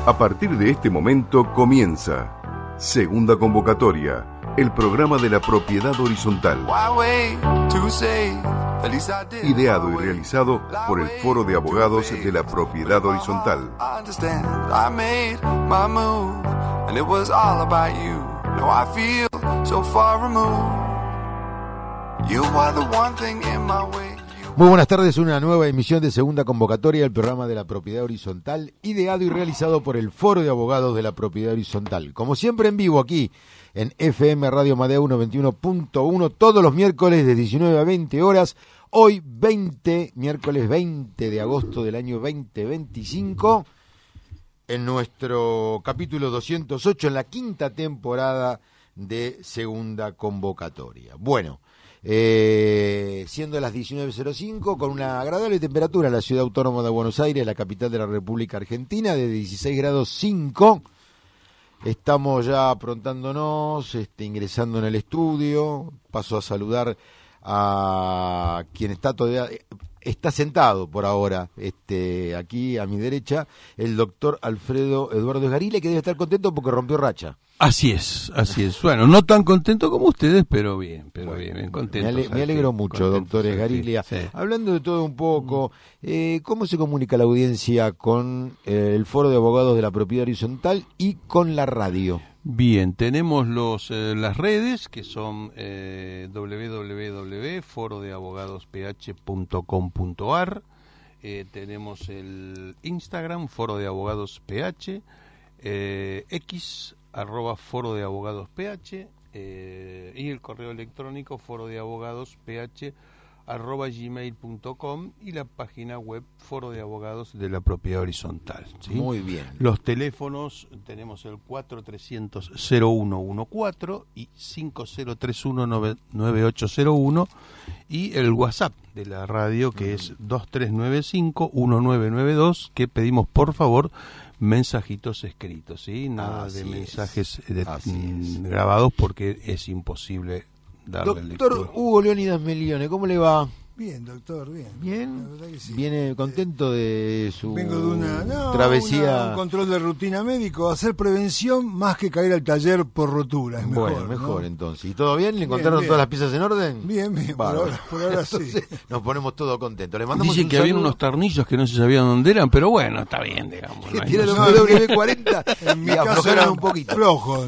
A partir de este momento comienza Segunda Convocatoria, el programa de la propiedad horizontal. Ideado y realizado por el Foro de Abogados de la Propiedad Horizontal. Muy buenas tardes, una nueva emisión de Segunda Convocatoria, el programa de la Propiedad Horizontal, ideado y realizado por el Foro de Abogados de la Propiedad Horizontal. Como siempre en vivo aquí en FM Radio Amadeo 91.1, todos los miércoles de 19 a 20 horas. Hoy miércoles 20 de agosto del año 2025, en nuestro capítulo 208, en la quinta temporada de Segunda Convocatoria. Bueno, siendo las 19:05, con una agradable temperatura en la ciudad autónoma de Buenos Aires, la capital de la República Argentina, de 16 grados 5. Estamos ya aprontándonos, ingresando en el estudio. Paso a saludar a quien está sentado por ahora, aquí a mi derecha, el doctor Alfredo Eduardo Esgarile, que debe estar contento porque rompió racha. Así es. Bueno, no tan contento como ustedes, pero bien contento. Me alegro mucho, doctor Esgarile. Sí. Hablando de todo un poco, ¿cómo se comunica la audiencia con el Foro de Abogados de la Propiedad Horizontal y con la radio? Bien, tenemos las redes que son www.forodeabogadosph.com.ar, tenemos el Instagram, Foro de Abogados PH, X, @forodeabogadosph, y el correo electrónico forodeabogadosph@gmail.com, y la página web Foro de Abogados de la Propiedad Horizontal, ¿sí? Muy bien. Los teléfonos tenemos el 4300-0114 y 5031-9801, y el WhatsApp de la radio, que es 2395-1992, que pedimos por favor mensajitos escritos, ¿sí? Nada de mensajes grabados, porque es imposible darle lectura. Doctor Hugo Leónidas Melione, ¿cómo le va? Bien, doctor, bien. ¿Bien? La verdad que sí. ¿Viene contento de su Vengo de una travesía? Un control de rutina médico, hacer prevención más que caer al taller por rotura. Es mejor, bueno, mejor, ¿no? Entonces. ¿Y todo bien? ¿Le Bien, encontraron bien. todas las piezas en orden? Bien, por ahora entonces, sí. Nos ponemos todos contentos. Le mandamos Dicen que había unos tornillos que no se sabían dónde eran, pero bueno, está bien, digamos. Que tiene el W40 en mi y caso aflojaron eran un poquito. flojos.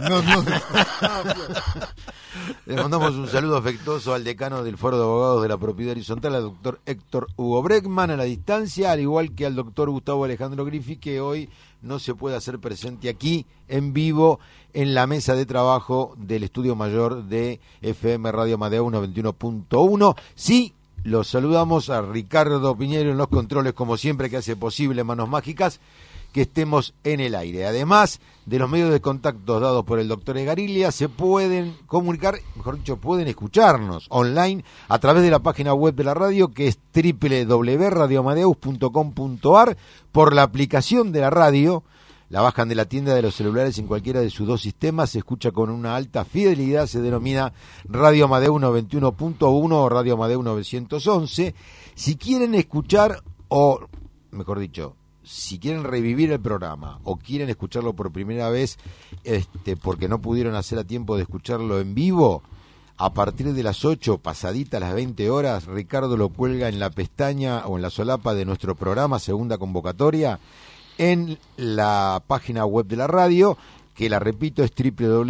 Le mandamos un saludo afectuoso al decano del Foro de Abogados de la Propiedad Horizontal, al doctor Héctor Hugo Breckman, a la distancia, al igual que al doctor Gustavo Alejandro Griffi, que hoy no se puede hacer presente aquí en vivo en la mesa de trabajo del Estudio Mayor de FM Radio Amadeo 91.1. Sí, los saludamos a Ricardo Piñero en los controles, como siempre, que hace posible Manos Mágicas que estemos en el aire. Además de los medios de contacto dados por el doctor Esgarile, se pueden comunicar, mejor dicho, pueden escucharnos online a través de la página web de la radio, que es www.radioamadeus.com.ar, por la aplicación de la radio. La bajan de la tienda de los celulares en cualquiera de sus dos sistemas, se escucha con una alta fidelidad, se denomina Radio Amadeo 91.1 o Radio Amadeo 911. Si quieren escuchar, o mejor dicho, si quieren revivir el programa o quieren escucharlo por primera vez, porque no pudieron hacer a tiempo de escucharlo en vivo, a partir de las 8, pasadita las 20 horas, Ricardo lo cuelga en la pestaña o en la solapa de nuestro programa Segunda Convocatoria en la página web de la radio, que la repito es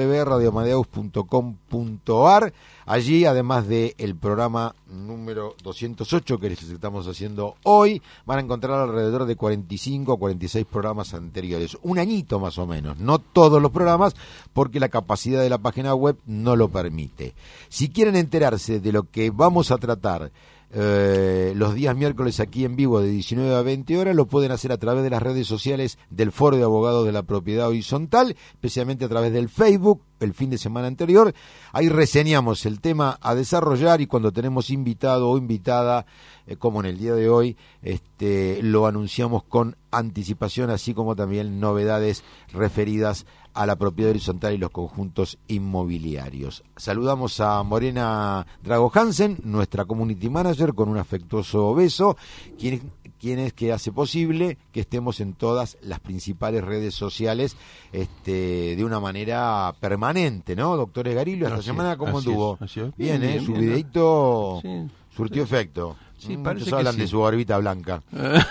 www.radioamadeus.com.ar. Allí, además del programa número 208 que les estamos haciendo hoy, van a encontrar alrededor de 45 o 46 programas anteriores. Un añito más o menos, no todos los programas, porque la capacidad de la página web no lo permite. Si quieren enterarse de lo que vamos a tratar los días miércoles aquí en vivo de 19 a 20 horas, lo pueden hacer a través de las redes sociales del Foro de Abogados de la Propiedad Horizontal, especialmente a través del Facebook. El fin de semana anterior, ahí reseñamos el tema a desarrollar, y cuando tenemos invitado o invitada, como en el día de hoy, lo anunciamos con anticipación, así como también novedades referidas a la propiedad horizontal y los conjuntos inmobiliarios. Saludamos a Morena Drago Hansen, nuestra community manager, con un afectuoso beso, quien es que hace posible que estemos en todas las principales redes sociales de una manera permanente, ¿no, doctor Esgarillo? Esta semana, ¿cómo anduvo? Bien, su videito surtió efecto. Sí, muchos hablan de su barbita blanca.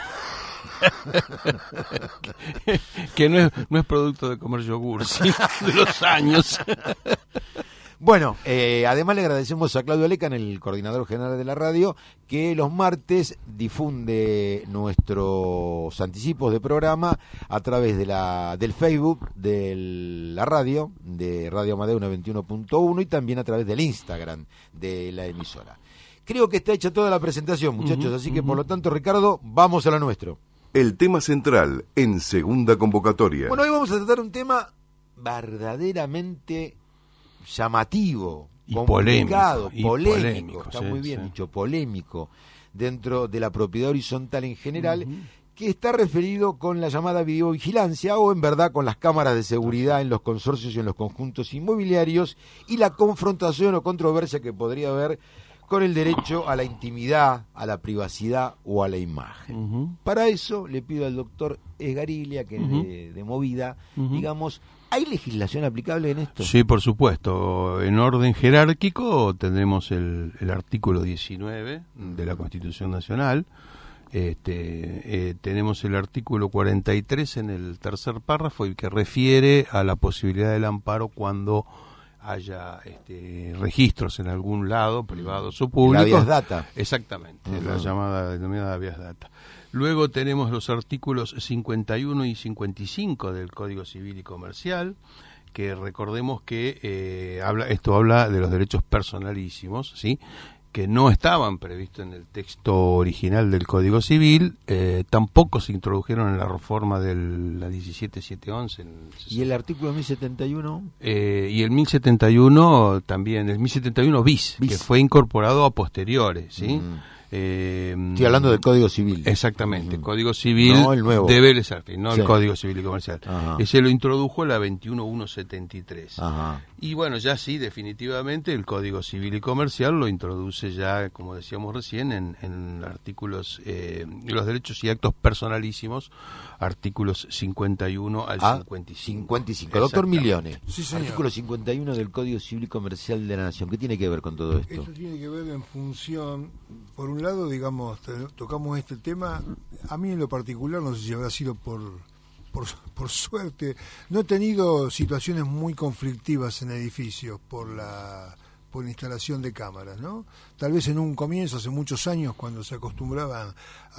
Que no es producto de comer yogur, sino de los años. Bueno, además le agradecemos a Claudio Lecan, el coordinador general de la radio, que los martes difunde nuestros anticipos de programa a través de del Facebook de la radio, de Radio Amadeo 91.1, y también a través del Instagram de la emisora. Creo que está hecha toda la presentación, muchachos, así que por lo tanto, Ricardo, vamos a lo nuestro. El tema central en segunda convocatoria. Bueno, hoy vamos a tratar un tema verdaderamente llamativo, y complicado, polémico, está muy bien dicho, polémico, dentro de la propiedad horizontal en general, que está referido con la llamada videovigilancia, o en verdad con las cámaras de seguridad en los consorcios y en los conjuntos inmobiliarios, y la confrontación o controversia que podría haber con el derecho a la intimidad, a la privacidad o a la imagen. Para eso le pido al doctor Esgarillo, que es de Movida, digamos, ¿hay legislación aplicable en esto? Sí, por supuesto. En orden jerárquico tenemos el artículo 19 de la Constitución Nacional. Tenemos el artículo 43 en el tercer párrafo, y que refiere a la posibilidad del amparo cuando haya registros en algún lado, privados o públicos. La Habeas Data. Exactamente, la llamada denominada Habeas Data. Luego tenemos los artículos 51 y 55 del Código Civil y Comercial, que recordemos que esto habla de los derechos personalísimos, ¿sí?, que no estaban previstos en el texto original del Código Civil, tampoco se introdujeron en la reforma de la 17711. ¿Y el artículo 1071? Y el 1071 también, el 1071 bis, que fue incorporado a posteriores, ¿sí? Estoy hablando del Código Civil. Exactamente, el Código Civil no el nuevo. de Vélez Arfield, no sí. El Código Civil y Comercial. Ajá. Ese lo introdujo la 21173. Ajá. Y bueno, ya sí, definitivamente el Código Civil y Comercial lo introduce ya, como decíamos recién, en artículos, los derechos y actos personalísimos, artículos 51 al 55. 55. Doctor Milione, sí, señor. Artículo 51 del Código Civil y Comercial de la Nación. ¿Qué tiene que ver con todo esto? Esto tiene que ver en función, por un lado, digamos, tocamos este tema, a mí en lo particular, no sé si habrá sido por suerte, no he tenido situaciones muy conflictivas en edificios por la instalación de cámaras, ¿no? Tal vez en un comienzo, hace muchos años, cuando se acostumbraban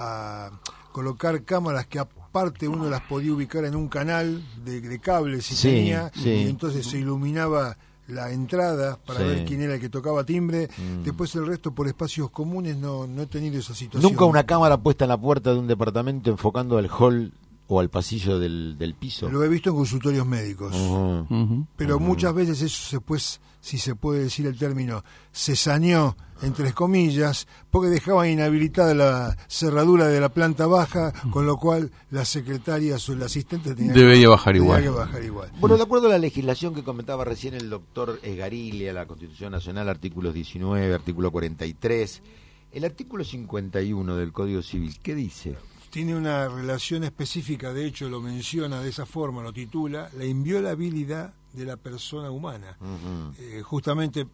a colocar cámaras que aparte uno las podía ubicar en un canal de cable si tenía, y entonces se iluminaba la entrada para ver quién era el que tocaba timbre. Después el resto por espacios comunes no he tenido esa situación. ¿Nunca una cámara puesta en la puerta de un departamento enfocando al hall o al pasillo del piso? Lo he visto en consultorios médicos. Pero muchas veces eso después, si se puede decir el término, se saneó, entre comillas, porque dejaban inhabilitada la cerradura de la planta baja, con lo cual las secretarias o el asistente debería bajar igual. Bueno, de acuerdo a la legislación que comentaba recién el doctor Esgarillo, la Constitución Nacional, artículos 19, artículo 43, el artículo 51 del Código Civil, ¿qué dice? Tiene una relación específica, de hecho lo menciona de esa forma, lo titula, la inviolabilidad de la persona humana. Justamente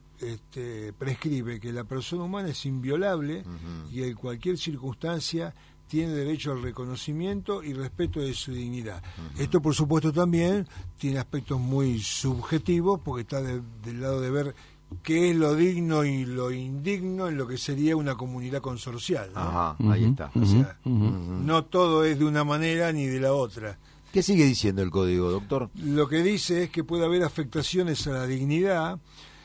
prescribe que la persona humana es inviolable y en cualquier circunstancia tiene derecho al reconocimiento y respeto de su dignidad. Esto, por supuesto, también tiene aspectos muy subjetivos, porque está del lado de ver qué es lo digno y lo indigno en lo que sería una comunidad consorcial, ¿no? Ajá, ahí está. O sea, no todo es de una manera ni de la otra. ¿Qué sigue diciendo el código, doctor? Lo que dice es que puede haber afectaciones a la dignidad,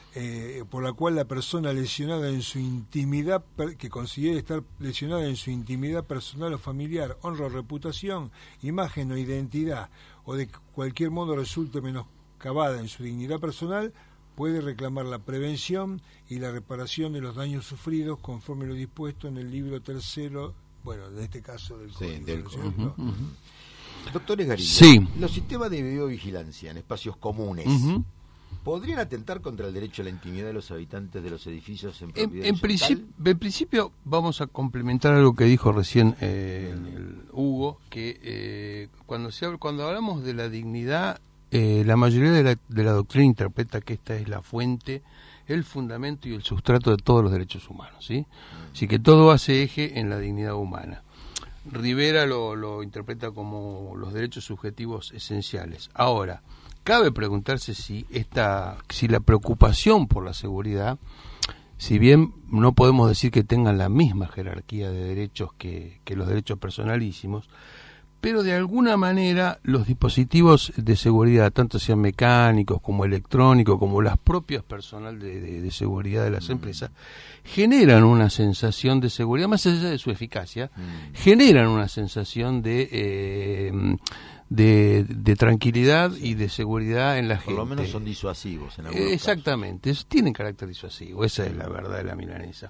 por la cual la persona lesionada en su intimidad, que considere estar lesionada en su intimidad personal o familiar, honra o reputación, imagen o identidad, o de cualquier modo resulte menoscabada en su dignidad personal, puede reclamar la prevención y la reparación de los daños sufridos conforme lo dispuesto en el libro tercero, bueno, en este caso del Código. Doctor Esgarillo, sí. Los sistemas de videovigilancia en espacios comunes, ¿Podrían atentar contra el derecho a la intimidad de los habitantes de los edificios en propiedad en principio vamos a complementar algo que dijo recién el Hugo, que cuando hablamos de la dignidad, la mayoría de la doctrina interpreta que esta es la fuente, el fundamento y el sustrato de todos los derechos humanos, ¿sí? Así que todo hace eje en la dignidad humana. Rivera lo interpreta como los derechos subjetivos esenciales. Ahora, cabe preguntarse si la preocupación por la seguridad, si bien no podemos decir que tengan la misma jerarquía de derechos que los derechos personalísimos, pero de alguna manera los dispositivos de seguridad, tanto sean mecánicos como electrónicos, como las propias personal de seguridad de las empresas, generan una sensación de seguridad, más allá de su eficacia, generan una sensación de tranquilidad y de seguridad en la gente. Por lo menos son disuasivos en algunos exactamente, casos. Tienen carácter disuasivo, esa es la verdad de la milanesa.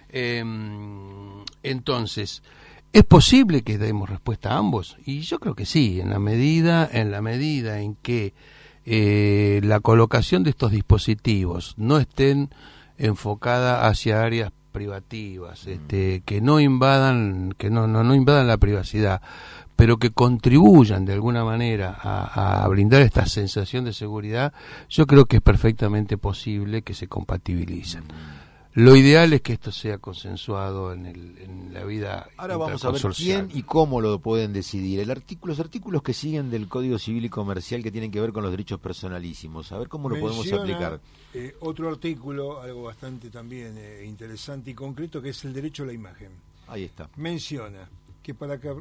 Entonces, ¿es posible que demos respuesta a ambos? Y yo creo que sí, en la medida en que la colocación de estos dispositivos no estén enfocada hacia áreas privativas, que no invadan la privacidad, pero que contribuyan de alguna manera a brindar esta sensación de seguridad, yo creo que es perfectamente posible que se compatibilicen. Lo ideal es que esto sea consensuado en la vida. Ahora vamos a ver quién y cómo lo pueden decidir. Los artículos que siguen del Código Civil y Comercial que tienen que ver con los derechos personalísimos. A ver cómo lo podemos aplicar. Otro artículo, algo bastante también interesante y concreto, que es el derecho a la imagen. Ahí está. Menciona que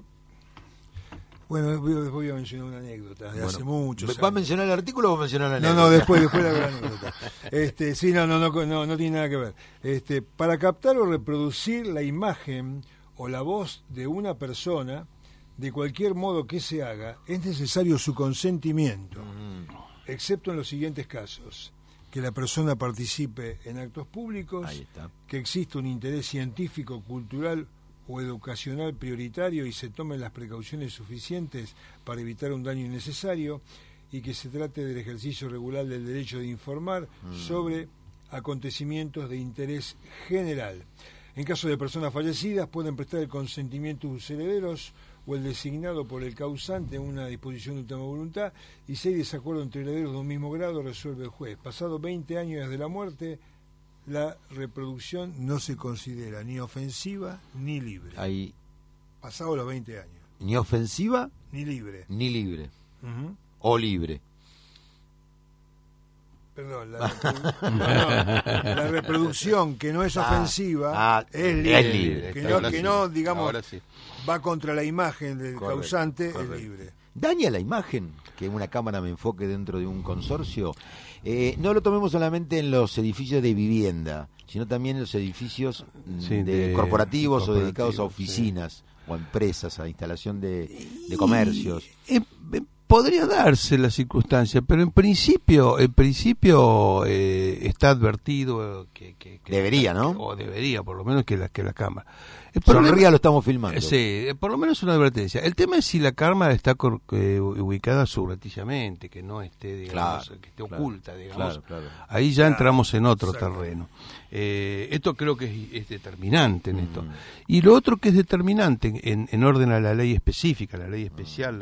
bueno, voy a mencionar una anécdota de hace muchos años. ¿Va a mencionar el artículo o va a mencionar la anécdota? No, después la anécdota. Sí, no tiene nada que ver. Para captar o reproducir la imagen o la voz de una persona, de cualquier modo que se haga, es necesario su consentimiento, excepto en los siguientes casos: que la persona participe en actos públicos, que exista un interés científico, cultural o educacional prioritario y se tomen las precauciones suficientes para evitar un daño innecesario, y que se trate del ejercicio regular del derecho de informar sobre acontecimientos de interés general. En caso de personas fallecidas, pueden prestar el consentimiento de sus herederos o el designado por el causante en una disposición de última voluntad, y si hay desacuerdo entre herederos de un mismo grado, resuelve el juez. Pasado 20 años desde la muerte, la reproducción no se considera ni ofensiva ni libre. Ahí. Pasado los 20 años. ¿Ni ofensiva? Ni libre. Ni libre. O libre. Perdón, la reproducción que no es ofensiva es libre. Que no, digamos, va contra la imagen del causante, es libre. ¿Daña la imagen que una cámara me enfoque dentro de un consorcio? No lo tomemos solamente en los edificios de vivienda, sino también en los edificios corporativos o dedicados a oficinas o a empresas, a instalación de comercios. Podría darse la circunstancia, pero en principio está advertido que debería, ¿no? O debería, por lo menos, que la cámara. Sonría, lo estamos filmando. Sí, por lo menos una advertencia. El tema es si la cámara está ubicada subrepticiamente, que no esté, digamos, que esté oculta, digamos. Claro. Ahí ya entramos en otro terreno. Esto creo que es determinante en esto. Y lo otro que es determinante en orden a la ley específica, la ley especial, la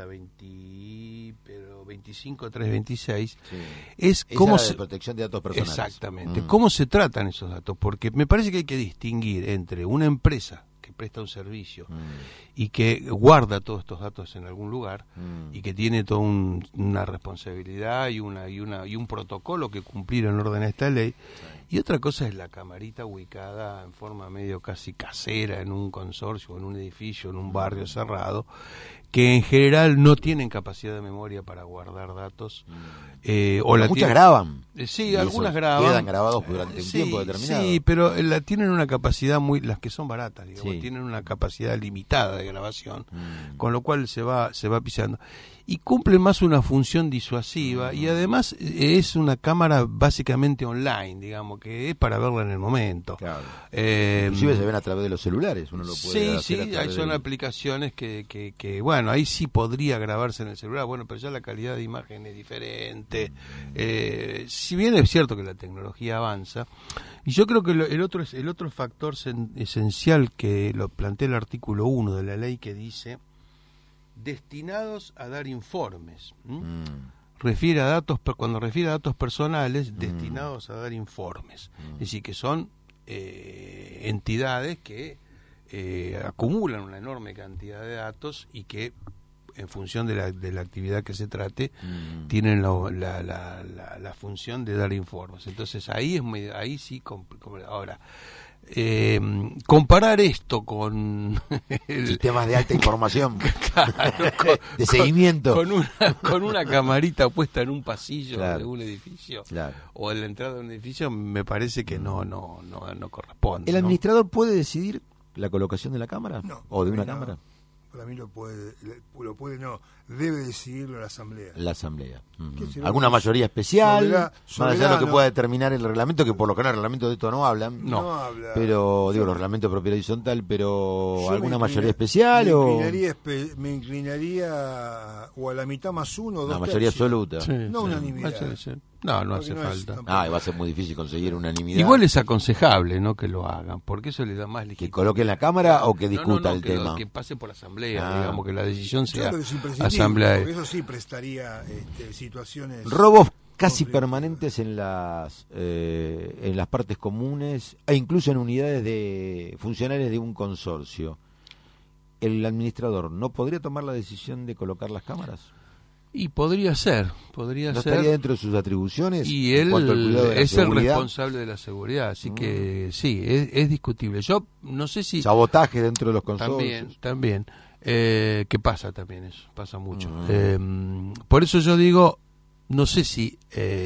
25.326, es cómo de protección de datos personales. Exactamente, cómo se tratan esos datos, porque me parece que hay que distinguir entre una empresa que presta un servicio y que guarda todos estos datos en algún lugar y que tiene toda una responsabilidad y un protocolo que cumplir en orden a esta ley, y otra cosa es la camarita ubicada en forma medio casi casera en un consorcio, en un edificio, en un barrio cerrado, que en general no tienen capacidad de memoria para guardar datos. Muchas graban. Sí, algunas graban. Quedan grabados durante un tiempo determinado. Sí, pero tienen una capacidad las que son baratas, digamos, tienen una capacidad limitada de grabación, con lo cual se va pisando. Y cumple más una función disuasiva y además es una cámara básicamente online, digamos, que es para verla en el momento. Claro. Inclusive se ven a través de los celulares, uno lo puede hacer. Sí, son aplicaciones que, bueno, ahí sí podría grabarse en el celular, bueno, pero ya la calidad de imagen es diferente. Si bien es cierto que la tecnología avanza, y yo creo que el otro factor esencial que lo plantea el artículo 1 de la ley, que dice destinados a dar informes. Refiere a datos, cuando refiere a datos personales, destinados a dar informes. Es decir, que son entidades que acumulan una enorme cantidad de datos y que, en función de la actividad que se trate, tienen la función de dar informes. Entonces ahí sí. Ahora, comparar esto con sistemas de alta información, claro, de seguimiento, con una camarita puesta en un pasillo, claro, de un edificio, claro, o en la entrada de un edificio, me parece que no corresponde. ¿El administrador puede decidir la colocación de la cámara? No, ¿O de una cámara? Para mí no, debe decidirlo la Asamblea. La Asamblea. ¿Alguna mayoría especial? Más allá de lo que pueda determinar el reglamento, que por lo general el reglamento de esto no hablan. No habla. Pero, digo, los reglamentos de propiedad horizontal, pero ¿alguna mayoría especial? Me inclinaría o a la mitad más uno o dos. Una mayoría absoluta. Sí, no unanimidad. No hace falta. Y va a ser muy difícil conseguir unanimidad. Igual es aconsejable, ¿no?, que lo hagan, porque eso le da más legitimidad. ¿Que coloquen la cámara o que discuta el tema? Que pase por asamblea, digamos, que la decisión sea asamblea. Porque eso sí prestaría situaciones... Robos casi permanentes en las partes comunes e incluso en unidades de funcionarios de un consorcio. ¿El administrador no podría tomar la decisión de colocar las cámaras? Y podría ser. ¿No estaría dentro de sus atribuciones? Y él es el responsable de la seguridad, así que sí, es discutible. Yo no sé si... Sabotaje dentro de los consorcios. También. Que pasa también eso, pasa mucho. Por eso yo digo, no sé si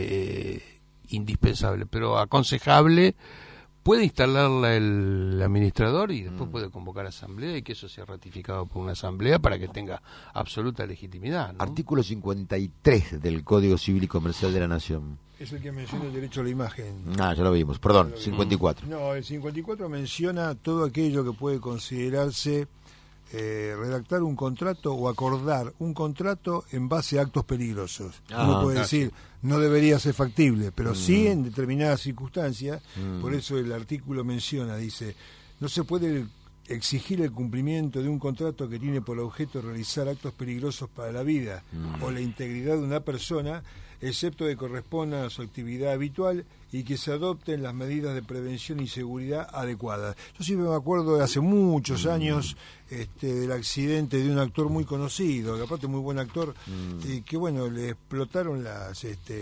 indispensable, pero aconsejable. Puede instalarla el administrador y después puede convocar asamblea y que eso sea ratificado por una asamblea para que tenga absoluta legitimidad, ¿no? Artículo 53 del Código Civil y Comercial de la Nación. Es el que menciona el derecho a la imagen. Ya lo vimos, perdón, 54. No, el 54 menciona todo aquello que puede considerarse redactar un contrato o acordar un contrato en base a actos peligrosos. Uno puede decir, no debería ser factible, pero sí en determinadas circunstancias. Por eso el artículo menciona, dice, no se puede exigir el cumplimiento de un contrato que tiene por objeto realizar actos peligrosos para la vida o la integridad de una persona, excepto que corresponda a su actividad habitual y que se adopten las medidas de prevención y seguridad adecuadas. Yo siempre me acuerdo de hace muchos años del accidente de un actor muy conocido, que aparte muy buen actor, que bueno, le explotaron las...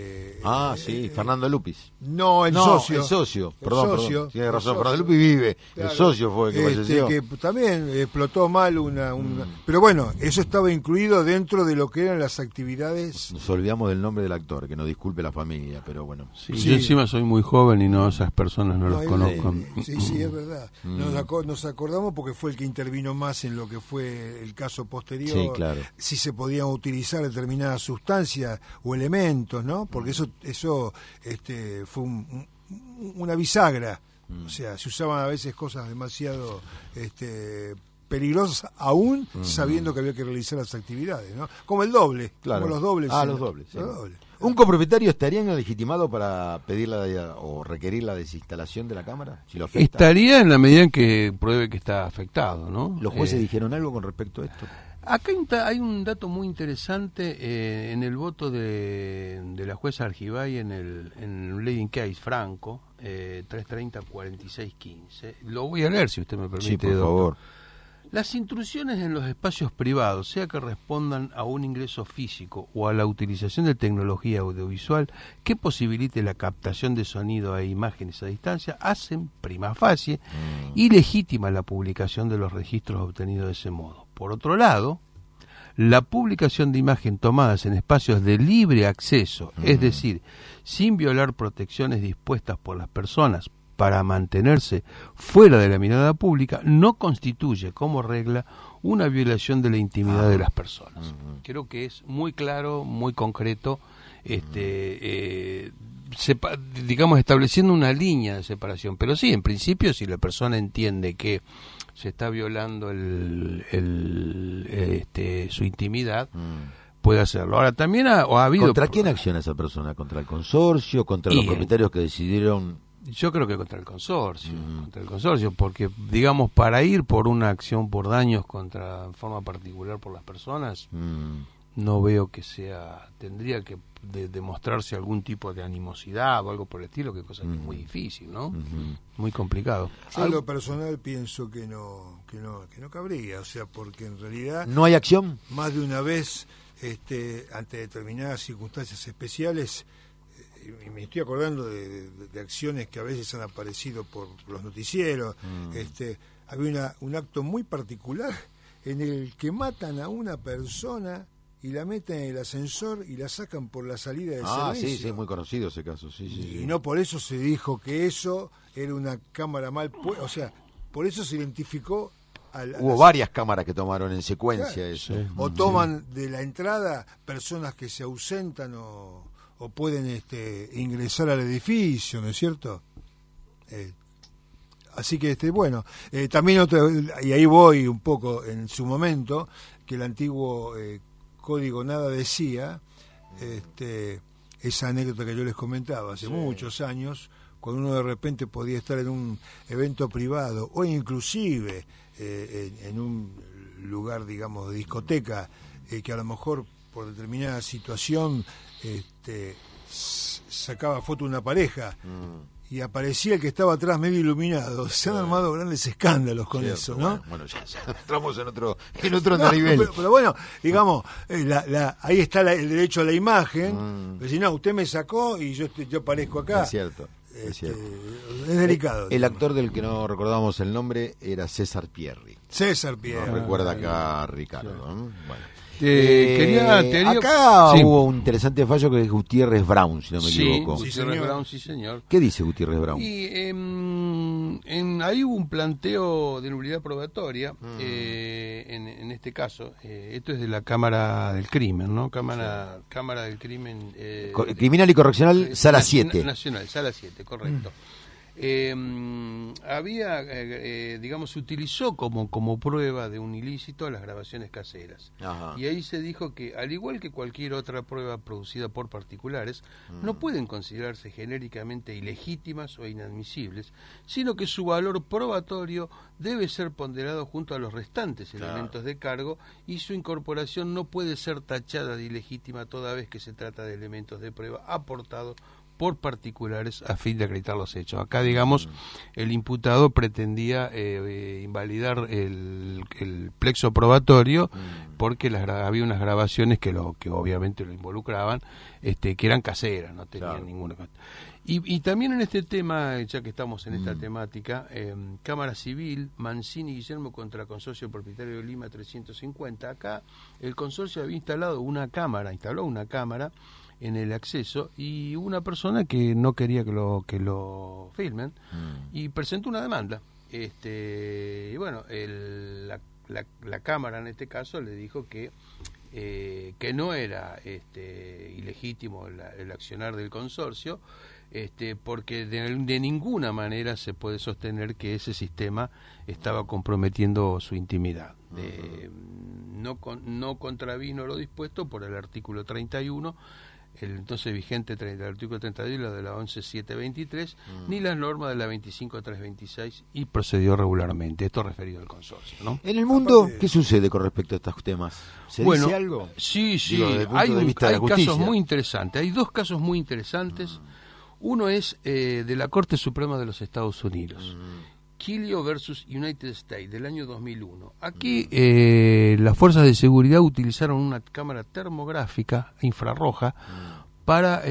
sí, Fernando Lupis. No, el socio. Perdón, tiene razón, Fernando Lupis vive, claro, el socio fue el que falleció. Que también explotó mal una... Pero bueno, eso estaba incluido dentro de lo que eran las actividades... Nos olvidamos del nombre del actor, que nos disculpe la familia, pero bueno. Sí. Yo encima soy muy joven y esas personas no los conozco. Sí, es verdad. Nos acordamos porque fue el que intervino más en lo que fue el caso posterior. Sí, claro. Si se podían utilizar determinadas sustancias o elementos, ¿no? Porque eso fue una bisagra. O sea, se usaban a veces cosas demasiado peligrosas, aún sabiendo que había que realizar las actividades, ¿no? Como el doble, claro, como los dobles. Los dobles. Sí. ¿Un copropietario estaría legitimado para pedir o requerir la desinstalación de la cámara? Si lo afecta. Estaría en la medida en que pruebe que está afectado, ¿no? ¿Los jueces dijeron algo con respecto a esto? Acá hay un dato muy interesante en el voto de la jueza Argibay en el leading case Franco, 330-4615. Lo voy a leer, si usted me permite. Sí, por doctor. favor. Las intrusiones en los espacios privados, sea que respondan a un ingreso físico o a la utilización de tecnología audiovisual que posibilite la captación de sonido e imágenes a distancia, hacen prima facie ilegítima la publicación de los registros obtenidos de ese modo. Por otro lado, la publicación de imagen tomadas en espacios de libre acceso, es decir, sin violar protecciones dispuestas por las personas para mantenerse fuera de la mirada pública no constituye como regla una violación de la intimidad de las personas. Creo que es muy claro, muy concreto, digamos, estableciendo una línea de separación. Pero sí, en principio, si la persona entiende que se está violando su intimidad, puede hacerlo. Ahora, también ha habido... ¿Contra quién acciona esa persona? ¿Contra el consorcio? ¿Contra los propietarios que decidieron...? Yo creo que contra el consorcio, porque, digamos, para ir por una acción por daños en forma particular por las personas, no veo que tendría que demostrarse algún tipo de animosidad o algo por el estilo, que cosa que es muy difícil, ¿no? Muy complicado. Yo en lo personal pienso que no cabría, o sea, porque en realidad... ¿No hay acción? Más de una vez, ante determinadas circunstancias especiales, y me estoy acordando de acciones que a veces han aparecido por los noticieros, había un acto muy particular en el que matan a una persona y la meten en el ascensor y la sacan por la salida del servicio. Sí, muy conocido ese caso. Sí. Y no por eso se dijo que eso era una cámara mal puesta, o sea, por eso se identificó... Hubo varias cámaras que tomaron en secuencia eso. Sí. O toman de la entrada personas que se ausentan o pueden ingresar al edificio, ¿no es cierto? Así que bueno, también y ahí voy un poco en su momento, que el antiguo código nada decía, esa anécdota que yo les comentaba hace muchos años, cuando uno de repente podía estar en un evento privado o inclusive en un lugar, digamos, de discoteca, que a lo mejor por determinada situación sacaba foto de una pareja y aparecía el que estaba atrás medio iluminado. Se han armado grandes escándalos con eso, ¿no? Bueno, ya entramos en otro nivel. Pero bueno, digamos, ahí está el derecho a la imagen. Pero si no, usted me sacó y yo aparezco acá. Es cierto. Es delicado. El actor del que no recordamos el nombre era César Pierri. No, recuerda acá Ricardo, ¿no? Bueno. Acá hubo un interesante fallo que es Gutiérrez Brown, si no me equivoco. Gutiérrez Brown, sí, señor. ¿Qué dice Gutiérrez Brown? Y ahí hubo un planteo de nulidad probatoria, en este caso. Esto es de la Cámara del Crimen, ¿no? Cámara del Crimen... Criminal y Correccional, Sala 7. Nacional, Sala 7, correcto. Digamos, se utilizó como prueba de un ilícito las grabaciones caseras. Ajá. Y ahí se dijo que, al igual que cualquier otra prueba producida por particulares, no pueden considerarse genéricamente ilegítimas o inadmisibles, sino que su valor probatorio debe ser ponderado junto a los restantes elementos de cargo, y su incorporación no puede ser tachada de ilegítima toda vez que se trata de elementos de prueba aportados por particulares a fin de acreditar los hechos. Acá, digamos, el imputado pretendía invalidar el plexo probatorio porque había unas grabaciones que obviamente lo involucraban, que eran caseras, no tenían ninguna... Y también en este tema, ya que estamos en esta temática, Cámara Civil, Mancini Guillermo contra Consorcio Propietario de Lima 350. Acá el consorcio había instaló una cámara en el acceso, y una persona que no quería que lo filmen y presentó una demanda. Y bueno, la Cámara en este caso le dijo que no era ilegítimo el accionar del consorcio, porque de ninguna manera se puede sostener que ese sistema estaba comprometiendo su intimidad. No contravino lo dispuesto por el artículo 31, el entonces vigente el artículo 32, la de la 11.723, ni las normas de la 25.326, y procedió regularmente. Esto referido al consorcio, ¿no? En el mundo, ¿qué sucede con respecto a estos temas? ¿Se dice algo? Sí, Digo, hay casos muy interesantes. Hay dos casos muy interesantes. Uno es de la Corte Suprema de los Estados Unidos. Kilio versus United States, del año 2001. Aquí las fuerzas de seguridad utilizaron una cámara termográfica infrarroja para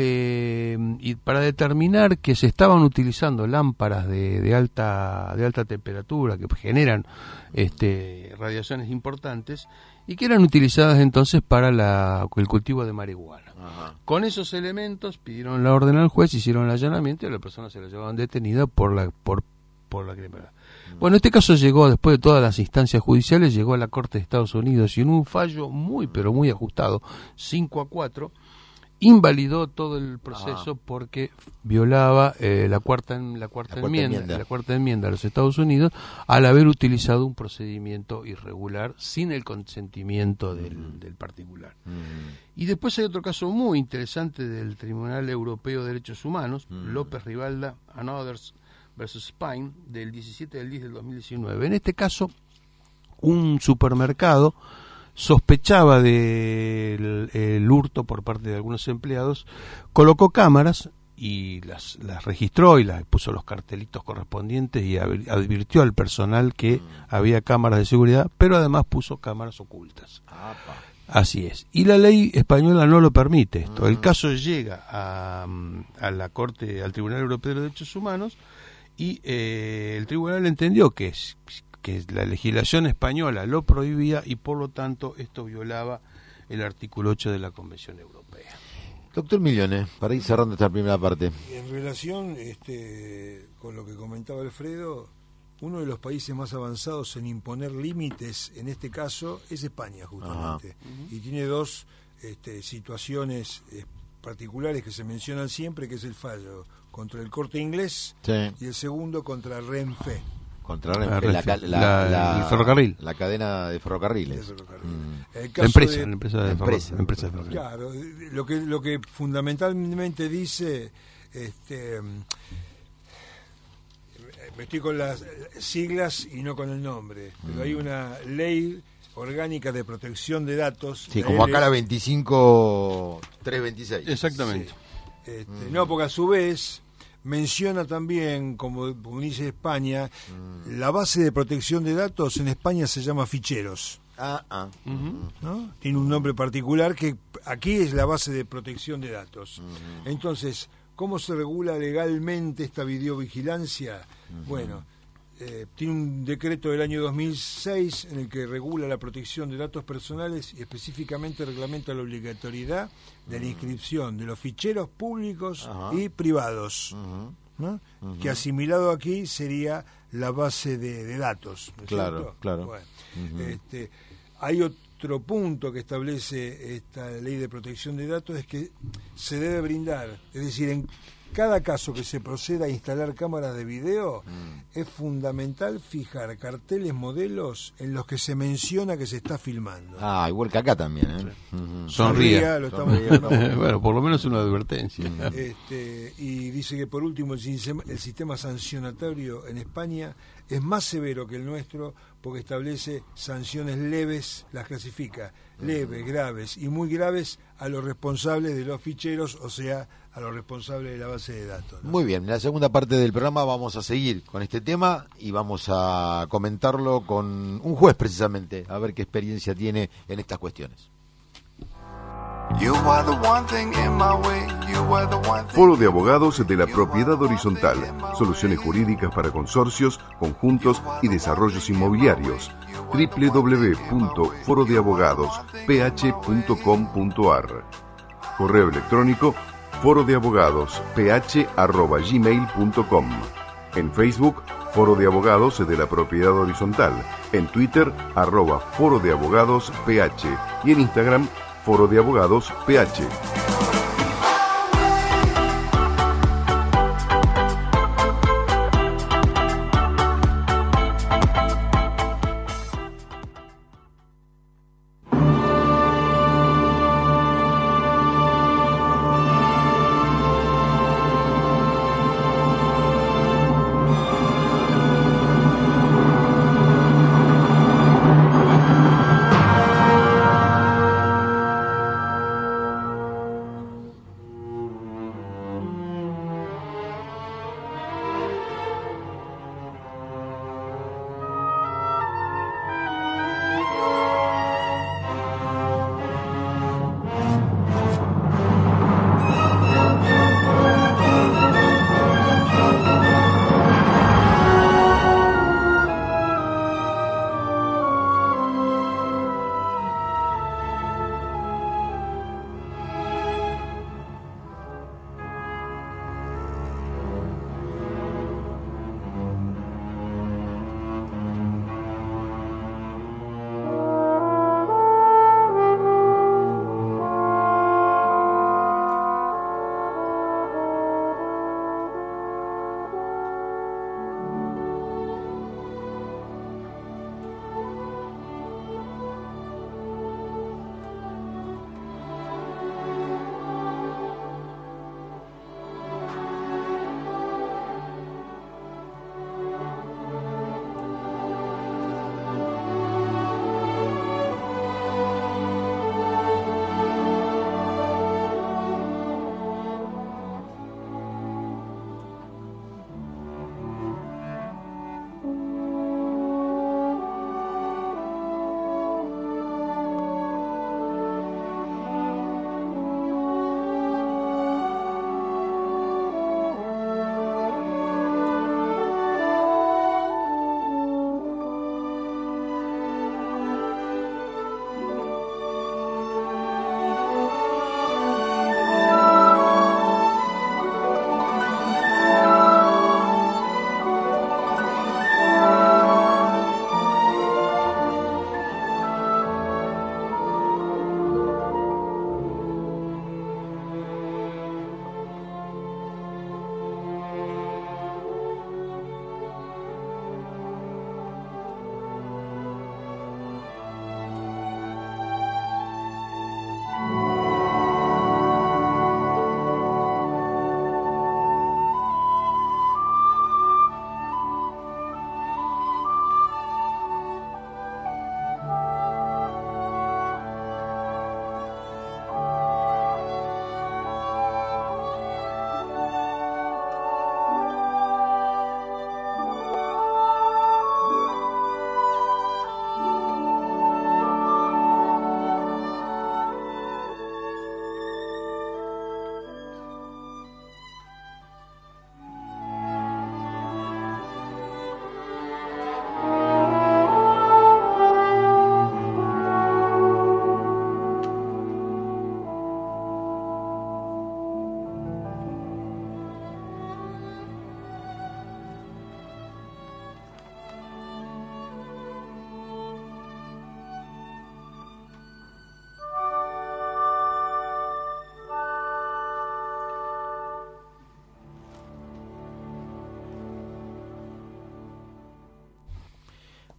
determinar que se estaban utilizando lámparas de alta temperatura que generan radiaciones importantes y que eran utilizadas entonces para el cultivo de marihuana. Ajá. Con esos elementos pidieron la orden al juez, hicieron el allanamiento y a la persona se la llevaban detenida por la criminalidad. Bueno, este caso llegó, después de todas las instancias judiciales, llegó a la Corte de Estados Unidos y en un fallo pero muy ajustado, 5-4, invalidó todo el proceso porque violaba la cuarta enmienda de los Estados Unidos al haber utilizado un procedimiento irregular sin el consentimiento del particular. Y después hay otro caso muy interesante del Tribunal Europeo de Derechos Humanos, López Rivalda and Others versus Spain, del 17 del 10 del 2019. En este caso, un supermercado sospechaba del hurto por parte de algunos empleados, colocó cámaras y las registró y las puso los cartelitos correspondientes y advirtió al personal que había cámaras de seguridad, pero además puso cámaras ocultas. Así es. Y la ley española no lo permite esto. El caso llega a la Corte, al Tribunal Europeo de Derechos Humanos, y el tribunal entendió que la legislación española lo prohibía y por lo tanto esto violaba el artículo 8 de la Convención Europea. Doctor Millones, para ir cerrando esta primera parte. En relación con lo que comentaba Alfredo, uno de los países más avanzados en imponer límites, en este caso, es España, justamente. Y tiene dos situaciones particulares que se mencionan siempre, que es el fallo contra el Corte Inglés y el segundo contra Renfe. Contra Renfe, el ferrocarril. La cadena de ferrocarriles. La empresa de ferrocarril. Claro, lo que fundamentalmente dice, me estoy con las siglas y no con el nombre, pero hay una ley orgánica de protección de datos. Sí, como acá la 25.326. Exactamente. Sí. No, porque a su vez menciona también, como dice España, la base de protección de datos en España se llama ficheros. ¿No? Tiene un nombre particular que aquí es la base de protección de datos. Entonces, ¿cómo se regula legalmente esta videovigilancia? Bueno, tiene un decreto del año 2006 en el que regula la protección de datos personales y específicamente reglamenta la obligatoriedad de la inscripción de los ficheros públicos y privados, ¿no? Que asimilado aquí sería la base de datos, ¿no es cierto? Claro. Bueno, hay otro punto que establece esta ley de protección de datos, es que se debe brindar, es decir, en cada caso que se proceda a instalar cámaras de video, es fundamental fijar carteles modelos en los que se menciona que se está filmando. Igual que acá también, Sonría. Lo estamos viendo. Bueno, por lo menos una advertencia. Y dice que por último el sistema sancionatorio en España es más severo que el nuestro porque establece sanciones leves, las clasifica leves, graves y muy graves a los responsables de los ficheros, o sea, a los responsables de la base de datos, ¿no? Muy bien, en la segunda parte del programa vamos a seguir con este tema y vamos a comentarlo con un juez precisamente, a ver qué experiencia tiene en estas cuestiones. Foro de Abogados de la Propiedad Horizontal. Soluciones jurídicas para consorcios, conjuntos y desarrollos inmobiliarios. www.forodeabogadosph.com.ar. Correo electrónico forodeabogadosph@gmail.com. En Facebook, Foro de Abogados de la Propiedad Horizontal. En Twitter, @Foro de Abogados PH. Y en Instagram, Foro de Abogados PH.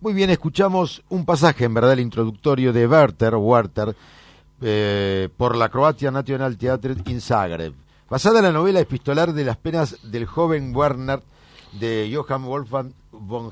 Muy bien, escuchamos un pasaje, en verdad, el introductorio de Werther, por la Croatia National Theatre in Zagreb, basada en la novela epistolar de las penas del joven Werner de Johann Wolfgang von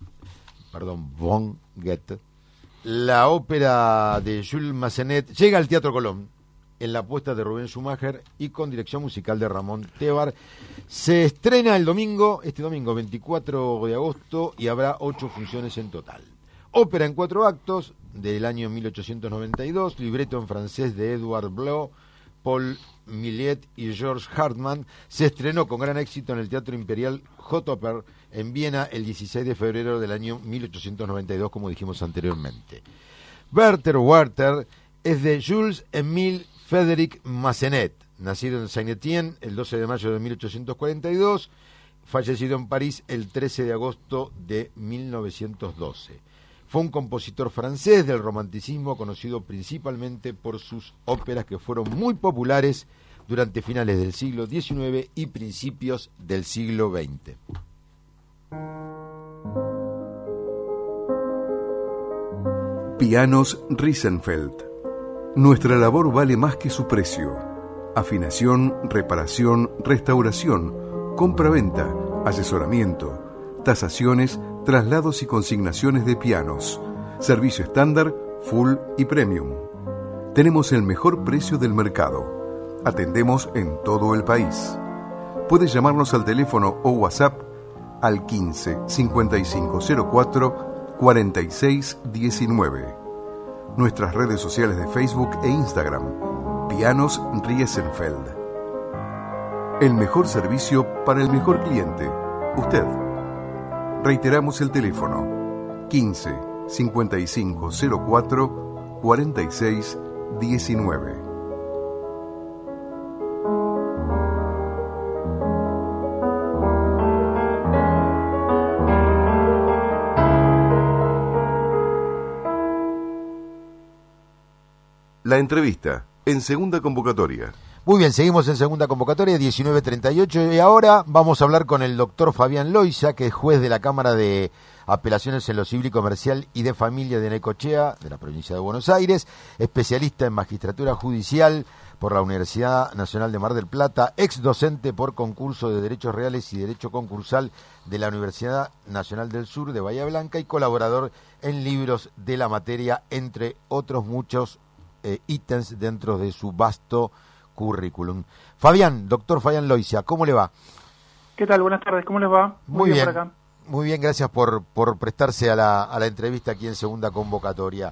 Goethe. La ópera de Jules Massenet llega al Teatro Colón en la apuesta de Rubén Schumacher y con dirección musical de Ramón Tebar. Se estrena este domingo 24 de agosto y habrá 8 funciones en total. Ópera en 4 actos del año 1892, libreto en francés de Edouard Blau, Paul Millet y George Hartmann. Se estrenó con gran éxito en el Teatro Imperial Hotoper en Viena el 16 de febrero del año 1892, como dijimos anteriormente. Werther es de Jules Émile Frédéric Massenet, nacido en Saint-Étienne el 12 de mayo de 1842, fallecido en París el 13 de agosto de 1912. Fue un compositor francés del romanticismo, conocido principalmente por sus óperas que fueron muy populares durante finales del siglo XIX y principios del siglo XX. Pianos Riesenfeld. Nuestra labor vale más que su precio. Afinación, reparación, restauración, compra-venta, asesoramiento, tasaciones, traslados y consignaciones de pianos. Servicio estándar, full y premium. Tenemos el mejor precio del mercado. Atendemos en todo el país. Puedes llamarnos al teléfono o WhatsApp al 15 5504 46 19. Nuestras redes sociales de Facebook e Instagram, Pianos Riesenfeld. El mejor servicio para el mejor cliente, usted. Reiteramos el teléfono, 15 5504 46 19. La entrevista, en segunda convocatoria. Muy bien, seguimos en segunda convocatoria, 19:38, y ahora vamos a hablar con el doctor Fabián Loisa, que es juez de la Cámara de Apelaciones en lo Civil y Comercial y de Familia de Necochea, de la provincia de Buenos Aires, especialista en magistratura judicial por la Universidad Nacional de Mar del Plata, ex docente por concurso de Derechos Reales y Derecho Concursal de la Universidad Nacional del Sur de Bahía Blanca y colaborador en libros de la materia, entre otros muchos ítems dentro de su vasto currículum. Fabián, doctor Fabián Loisa, ¿cómo le va? ¿Qué tal? Buenas tardes, ¿cómo les va? Muy bien, por acá. Muy bien, gracias por prestarse a la entrevista aquí en segunda convocatoria.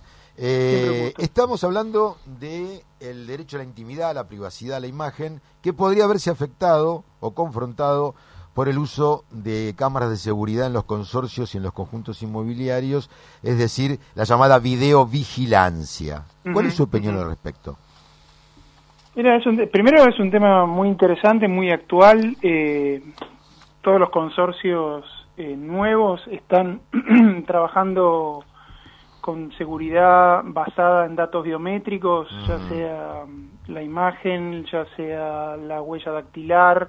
Estamos hablando de el derecho a la intimidad, a la privacidad, a la imagen, que podría haberse afectado o confrontado por el uso de cámaras de seguridad en los consorcios y en los conjuntos inmobiliarios, es decir, la llamada videovigilancia. ¿Cuál es su opinión al respecto? Mira, primero es un tema muy interesante, muy actual. Todos los consorcios nuevos están trabajando con seguridad basada en datos biométricos, ya sea la imagen, ya sea la huella dactilar.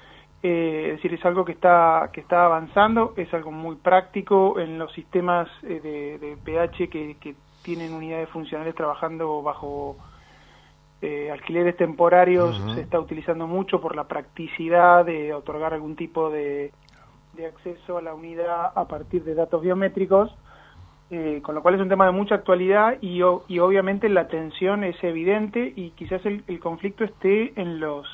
Es decir, es algo que está avanzando, es algo muy práctico en los sistemas de PH que tienen unidades funcionales trabajando bajo alquileres temporarios. Se está utilizando mucho por la practicidad de otorgar algún tipo de acceso a la unidad a partir de datos biométricos, con lo cual es un tema de mucha actualidad y obviamente la tensión es evidente y quizás el conflicto esté en los,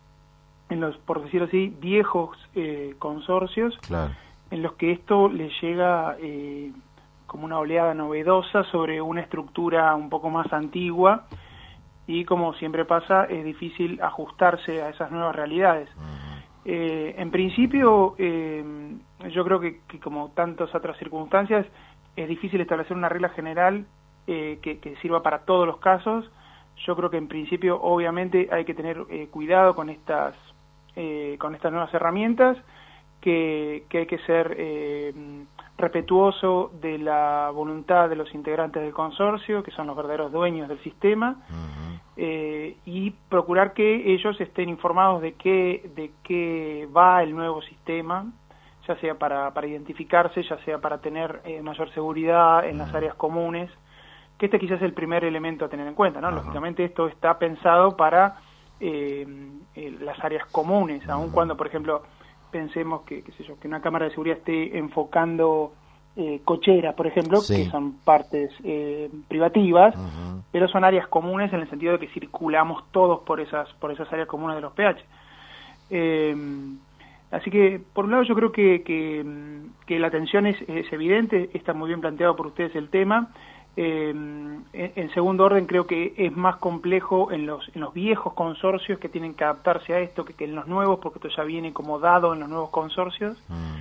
por decirlo así, viejos consorcios, claro, en los que esto les llega como una oleada novedosa sobre una estructura un poco más antigua y, como siempre pasa, es difícil ajustarse a esas nuevas realidades. En principio, yo creo que como tantas otras circunstancias, es difícil establecer una regla general que sirva para todos los casos. Yo creo que en principio, obviamente, hay que tener cuidado con estas nuevas herramientas, que hay que ser respetuoso de la voluntad de los integrantes del consorcio, que son los verdaderos dueños del sistema, y procurar que ellos estén informados de qué va el nuevo sistema, ya sea para identificarse, ya sea para tener mayor seguridad en las áreas comunes, que este quizás es el primer elemento a tener en cuenta, ¿no? Lógicamente esto está pensado para las áreas comunes, aun cuando, por ejemplo, pensemos que una cámara de seguridad esté enfocando cocheras, por ejemplo, que son partes privativas, pero son áreas comunes en el sentido de que circulamos todos por esas áreas comunes de los PH. Así que, por un lado, yo creo que la atención es evidente, está muy bien planteado por ustedes el tema. En segundo orden, creo que es más complejo en los viejos consorcios que tienen que adaptarse a esto que en los nuevos, porque esto ya viene como dado en los nuevos consorcios.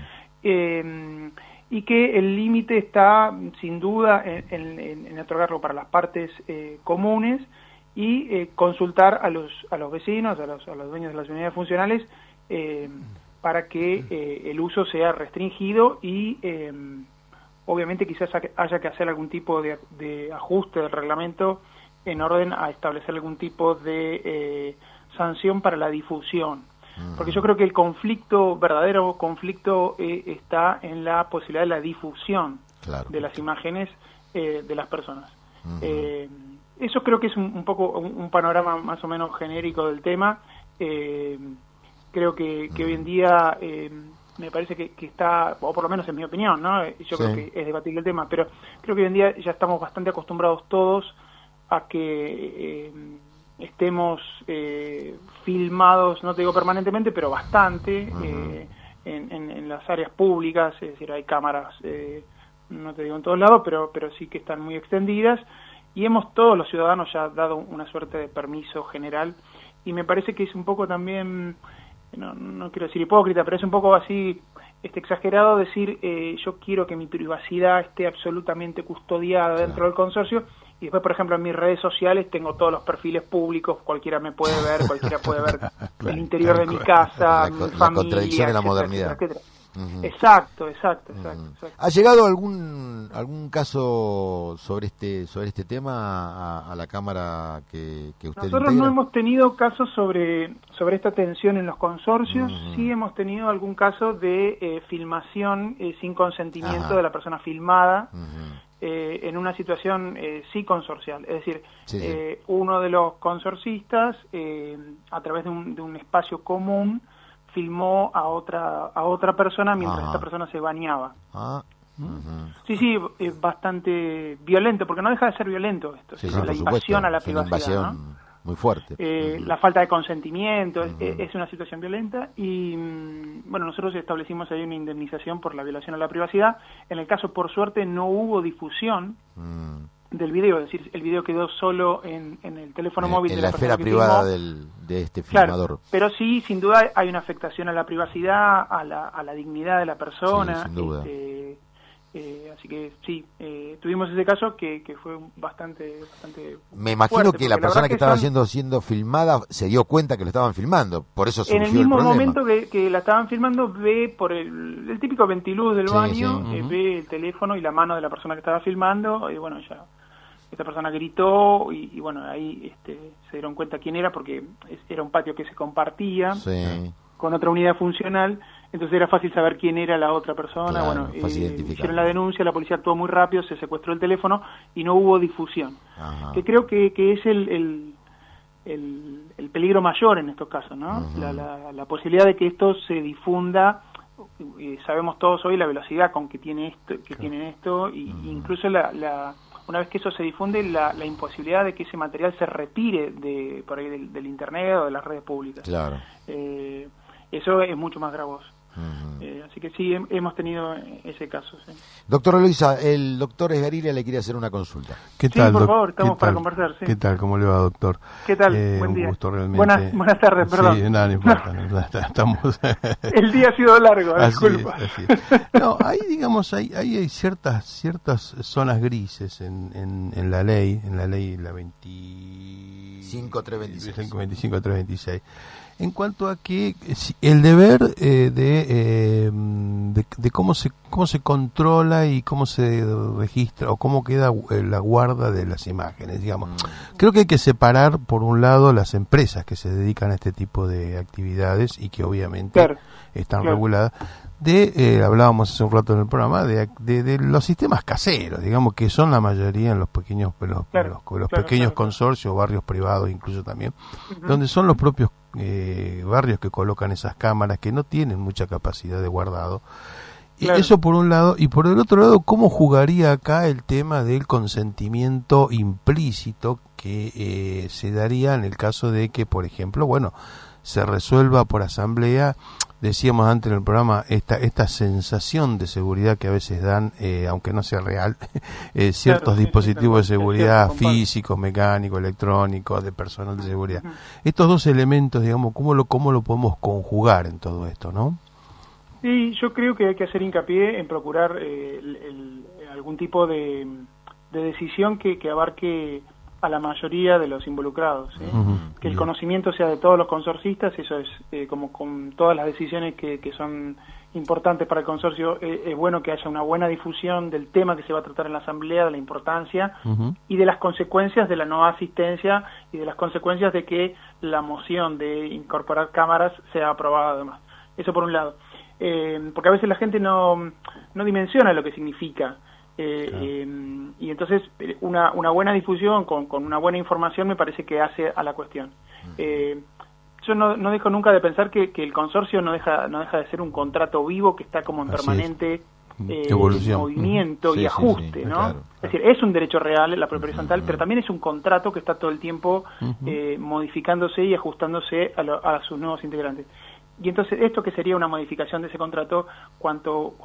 Y que el límite está, sin duda, en otorgarlo para las partes comunes y consultar a los vecinos, a los dueños de las unidades funcionales, para que el uso sea restringido y obviamente quizás haya que hacer algún tipo de ajuste del reglamento en orden a establecer algún tipo de sanción para la difusión. Porque yo creo que el verdadero conflicto está en la posibilidad de la difusión de las imágenes de las personas. Eso creo que es un poco un panorama más o menos genérico del tema. Creo que hoy en día me parece que está, o por lo menos en mi opinión, ¿no? Yo creo que es debatible el tema, pero creo que hoy en día ya estamos bastante acostumbrados todos a que estemos filmados, no te digo permanentemente, pero bastante en las áreas públicas, es decir, hay cámaras, no te digo en todos lados, pero sí que están muy extendidas, y todos los ciudadanos ya dado una suerte de permiso general, y me parece que es un poco también, no quiero decir hipócrita, pero es un poco así exagerado decir yo quiero que mi privacidad esté absolutamente custodiada dentro del consorcio, y después, por ejemplo, en mis redes sociales tengo todos los perfiles públicos, cualquiera me puede ver, cualquiera puede ver el interior de mi casa, mi familia, la contradicción en la modernidad. Etcétera. Exacto. ¿Ha llegado algún caso sobre este tema a la Cámara que usted Nosotros integra? no hemos tenido casos sobre esta tensión en los consorcios, sí hemos tenido algún caso de filmación sin consentimiento de la persona filmada, en una situación sí consorcial, es decir, uno de los consorcistas a través de un espacio común filmó a otra persona mientras esta persona se bañaba. Sí, bastante violento, porque no deja de ser violento esto, la invasión a la privacidad, ¿no? Muy fuerte. La falta de consentimiento es una situación violenta y bueno, nosotros establecimos ahí una indemnización por la violación a la privacidad. En el caso, por suerte, no hubo difusión del video, es decir, el video quedó solo en el teléfono móvil de la esfera privada de este filmador. Claro, pero sí, sin duda hay una afectación a la privacidad, a la dignidad de la persona. Sí, sin duda. Así que sí, tuvimos ese caso que fue bastante me imagino fuerte, que la persona que estaba siendo filmada se dio cuenta que lo estaban filmando, por eso surgió en el mismo problema. Momento que la estaban filmando, ve por el típico ventiluz del baño, ve el teléfono y la mano de la persona que estaba filmando, y bueno, ya esta persona gritó y bueno, ahí se dieron cuenta quién era, porque era un patio que se compartía con otra unidad funcional. Entonces era fácil saber quién era la otra persona. Claro, bueno, hicieron la ¿no? denuncia, la policía actuó muy rápido, se secuestró el teléfono y no hubo difusión. Que creo que es el peligro mayor en estos casos, ¿no? La posibilidad de que esto se difunda. Sabemos todos hoy la velocidad con que tienen esto, y incluso una vez que eso se difunde, la imposibilidad de que ese material se retire por ahí del internet o de las redes públicas. Claro. Eso es mucho más gravoso. Así que sí, hemos tenido ese caso. Sí. Doctor Eloísa, el doctor Esgarile le quiere hacer una consulta. ¿Qué tal, por favor, estamos para conversar. Sí. ¿Qué tal? ¿Cómo le va, doctor? ¿Qué tal? Buen día. Un gusto realmente. Buenas tardes, perdón. Sí, no importa. Estamos... El día ha sido largo, disculpa. Así es. No, hay ciertas zonas grises en la ley, la 25326. En cuanto a que el deber de cómo se cómo se controla y cómo se registra o cómo queda la guarda de las imágenes, digamos. Creo que hay que separar, por un lado, las empresas que se dedican a este tipo de actividades y que obviamente están reguladas, hablábamos hace un rato en el programa, de los sistemas caseros, digamos, que son la mayoría en los pequeños pequeños consorcios, barrios privados incluso también, donde son los propios barrios que colocan esas cámaras que no tienen mucha capacidad de guardado. Y eso por un lado, y por el otro lado, ¿cómo jugaría acá el tema del consentimiento implícito que se daría en el caso de que, por ejemplo, se resuelva por asamblea? Decíamos antes en el programa esta sensación de seguridad que a veces dan, aunque no sea real, ciertos dispositivos de seguridad físicos, mecánicos, electrónicos, de personal de seguridad. Estos dos elementos, digamos, ¿cómo lo podemos conjugar en todo esto, no? Sí, yo creo que hay que hacer hincapié en procurar algún tipo de decisión que abarque a la mayoría de los involucrados, que el conocimiento sea de todos los consorcistas. Eso es como con todas las decisiones que son importantes para el consorcio. Es bueno que haya una buena difusión del tema que se va a tratar en la asamblea, de la importancia y de las consecuencias de la no asistencia y de las consecuencias de que la moción de incorporar cámaras sea aprobada además. Eso por un lado. Porque a veces la gente no dimensiona lo que significa. Y entonces una buena difusión con una buena información me parece que hace a la cuestión. Yo no dejo nunca de pensar que el consorcio no deja de ser un contrato vivo que está como en permanente movimiento y ajuste, ¿no? Claro. Es decir, es un derecho real la propiedad horizontal, pero también es un contrato que está todo el tiempo modificándose y ajustándose a sus nuevos integrantes. Y entonces esto que sería una modificación de ese contrato, cuanto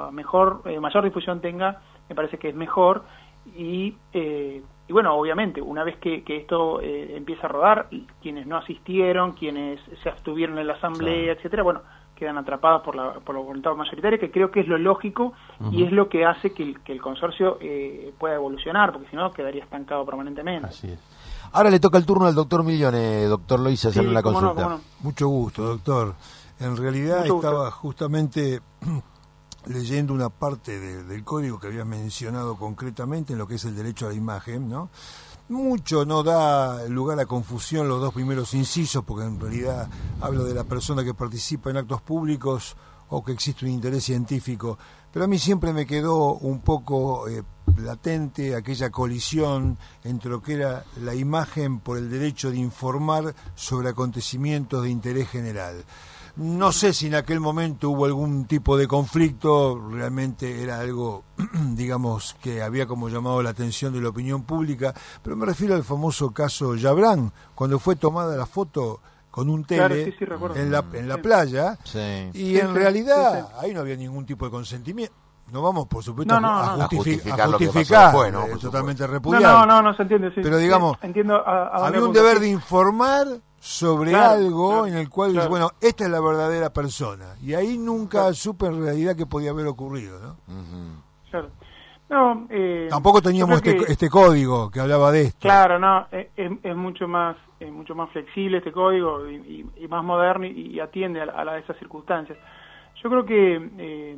mayor difusión tenga, me parece que es mejor. Y bueno, obviamente, una vez que esto empieza a rodar, quienes no asistieron, quienes se abstuvieron en la asamblea, etcétera, quedan atrapados por la voluntad mayoritaria, que creo que es lo lógico y es lo que hace que el consorcio pueda evolucionar, porque si no quedaría estancado permanentemente. Así es. Ahora le toca el turno al doctor Milione, doctor Lois, hacerle la consulta. ¿Cómo no? Mucho gusto, doctor. En realidad estaba justamente leyendo una parte del código que habías mencionado concretamente en lo que es el derecho a la imagen, ¿no? Mucho no da lugar a confusión los dos primeros incisos, porque en realidad habla de la persona que participa en actos públicos o que existe un interés científico, pero a mí siempre me quedó un poco latente aquella colisión entre lo que era la imagen por el derecho de informar sobre acontecimientos de interés general. No sé si en aquel momento hubo algún tipo de conflicto, realmente era algo, digamos, que había como llamado la atención de la opinión pública, pero me refiero al famoso caso Yabrán, cuando fue tomada la foto con un tele en la playa, y en realidad ahí no había ningún tipo de consentimiento. No vamos, por supuesto, a justificar lo que pasó después, ¿no? Totalmente repudiable. No, se entiende, sí. Pero digamos, entiendo había un deber de informar sobre algo en el cual dice, bueno, esta es la verdadera persona. Y ahí nunca supe en realidad que podía haber ocurrido, ¿no? Claro. No, tampoco teníamos este código que hablaba de esto. Claro, no, es mucho más flexible este código y más moderno y atiende a esas circunstancias. Yo creo que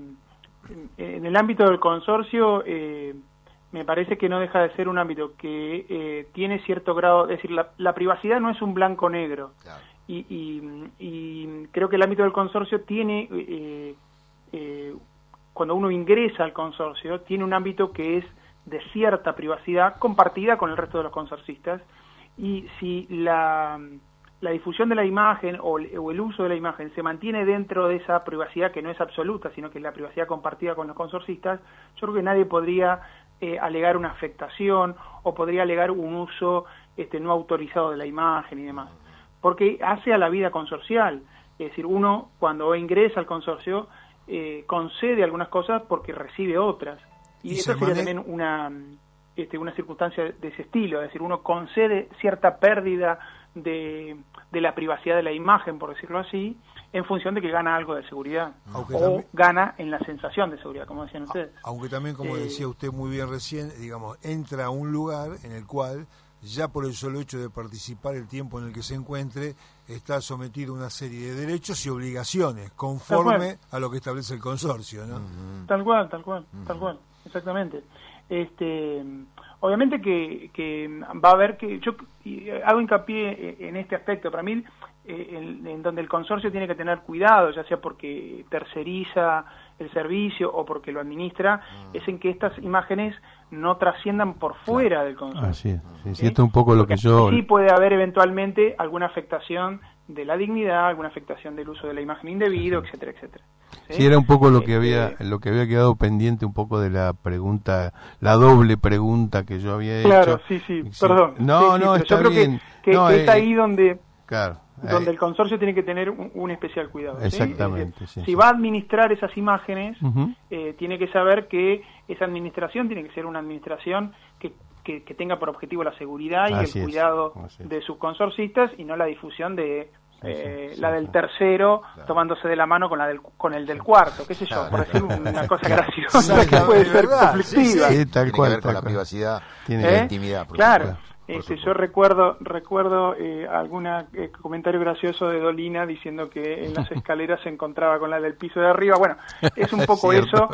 en el ámbito del consorcio me parece que no deja de ser un ámbito que tiene cierto grado, es decir, la privacidad no es un blanco-negro. Claro. Y creo que el ámbito del consorcio tiene, cuando uno ingresa al consorcio, tiene un ámbito que es de cierta privacidad compartida con el resto de los consorcistas, y si la difusión de la imagen o el uso de la imagen se mantiene dentro de esa privacidad que no es absoluta, sino que es la privacidad compartida con los consorcistas, yo creo que nadie podría alegar una afectación o podría alegar un uso no autorizado de la imagen y demás, porque hace a la vida consorcial. Es decir, uno cuando ingresa al consorcio concede algunas cosas porque recibe otras, y eso sería también una circunstancia de ese estilo. Es decir, uno concede cierta pérdida de la privacidad de la imagen, por decirlo así, en función de que gana algo de seguridad, gana en la sensación de seguridad, como decían ustedes. Aunque también, como decía usted muy bien recién, digamos, entra a un lugar en el cual ya por el solo hecho de participar el tiempo en el que se encuentre, está sometido a una serie de derechos y obligaciones conforme a lo que establece el consorcio, ¿no? Tal cual, exactamente. Obviamente que va a haber que, yo hago hincapié en este aspecto, para mí, en donde el consorcio tiene que tener cuidado, ya sea porque terceriza el servicio o porque lo administra, es en que estas imágenes no trasciendan por fuera del consorcio. Así es, sí, esto es un poco lo que yo... Sí puede haber eventualmente alguna afectación de la dignidad, alguna afectación del uso de la imagen indebido, etcétera, etcétera. Sí, era un poco lo que había quedado pendiente un poco de la pregunta, la doble pregunta que yo había hecho. Claro, sí, perdón. No, está yo bien. Creo que es ahí donde... Claro. Donde el consorcio tiene que tener un especial cuidado. Exactamente. ¿Sí? Si va a administrar esas imágenes, tiene que saber que esa administración tiene que ser una administración que tenga por objetivo la seguridad y el cuidado de sus consorcistas y no la difusión de la del tercero tomándose de la mano con el del cuarto, qué sé yo, por decir una cosa graciosa que puede ser conflictiva. Sí, tal cual, con la privacidad y la intimidad. Claro. Yo recuerdo algún comentario gracioso de Dolina diciendo que en las escaleras se encontraba con la del piso de arriba. Bueno, es un poco eso.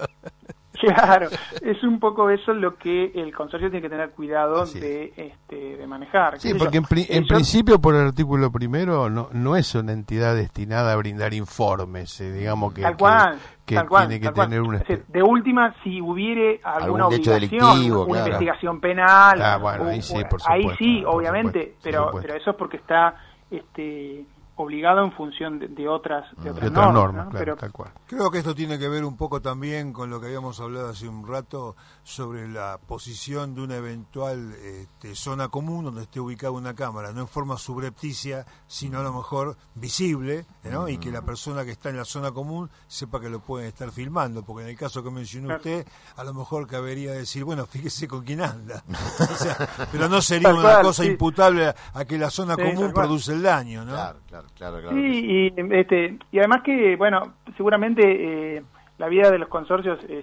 Claro, es un poco eso lo que el consorcio tiene que tener cuidado de manejar. Sí, porque en principio por el artículo primero no es una entidad destinada a brindar informes, digamos que tal cual, tiene que tener una... De última, si hubiere alguna obligación, una investigación penal, ahí sí, por supuesto. Ahí sí, obviamente, pero eso es porque está obligado en función de otras normas, ¿no? Claro, pero tal cual. Creo que esto tiene que ver un poco también con lo que habíamos hablado hace un rato sobre la posición de una eventual zona común donde esté ubicada una cámara, no en forma subrepticia, sino a lo mejor visible, ¿no? Y que la persona que está en la zona común sepa que lo pueden estar filmando, porque en el caso que mencionó usted, a lo mejor cabería decir, bueno, fíjese con quién anda. O sea, pero no sería una cosa imputable a que la zona común produce el daño, ¿no? Claro. Sí, y además que, bueno, seguramente la vida de los consorcios es,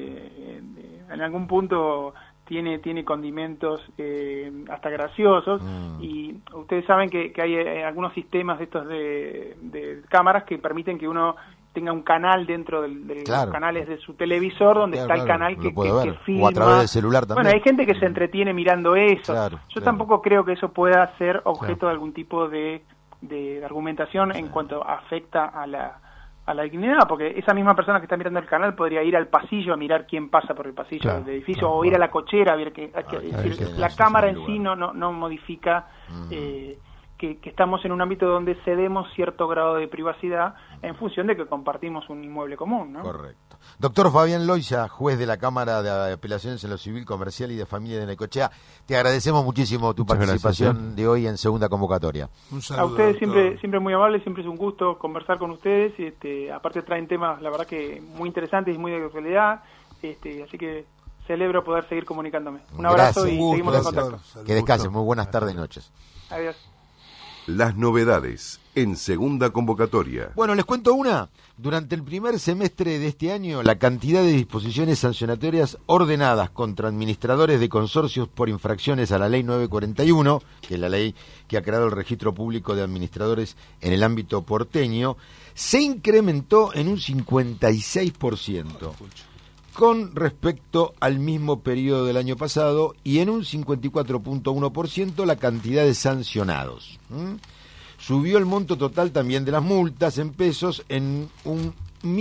en algún punto tiene condimentos hasta graciosos, y ustedes saben que hay algunos sistemas de estos de cámaras que permiten que uno tenga un canal dentro de los canales de su televisor donde está el canal que filma. O a través del celular también. Bueno, hay gente que se entretiene mirando eso. Yo tampoco creo que eso pueda ser objeto de algún tipo de argumentación en cuanto afecta a la dignidad, porque esa misma persona que está mirando el canal podría ir al pasillo a mirar quién pasa por el pasillo del edificio, o ir a la cochera a ver la cámara en sí no modifica que estamos en un ámbito donde cedemos cierto grado de privacidad en función de que compartimos un inmueble común, ¿no? Correcto. Doctor Fabián Loisa, juez de la Cámara de Apelaciones en lo Civil, Comercial y de Familia de Necochea, te agradecemos muchísimo tu participación de hoy en segunda convocatoria. Un saludo, a ustedes siempre muy amables, siempre es un gusto conversar con ustedes, aparte traen temas, la verdad que muy interesantes y muy de actualidad, así que celebro poder seguir comunicándome. Un abrazo y seguimos en contacto. Que descansen, muy buenas tardes y noches. Adiós. Las novedades en segunda convocatoria. Bueno, les cuento una. Durante el primer semestre de este año, la cantidad de disposiciones sancionatorias ordenadas contra administradores de consorcios por infracciones a la Ley 941, que es la ley que ha creado el Registro Público de Administradores en el ámbito porteño, se incrementó en un 56%. Con respecto al mismo periodo del año pasado, y en un 54.1% la cantidad de sancionados. Subió el monto total también de las multas en pesos en un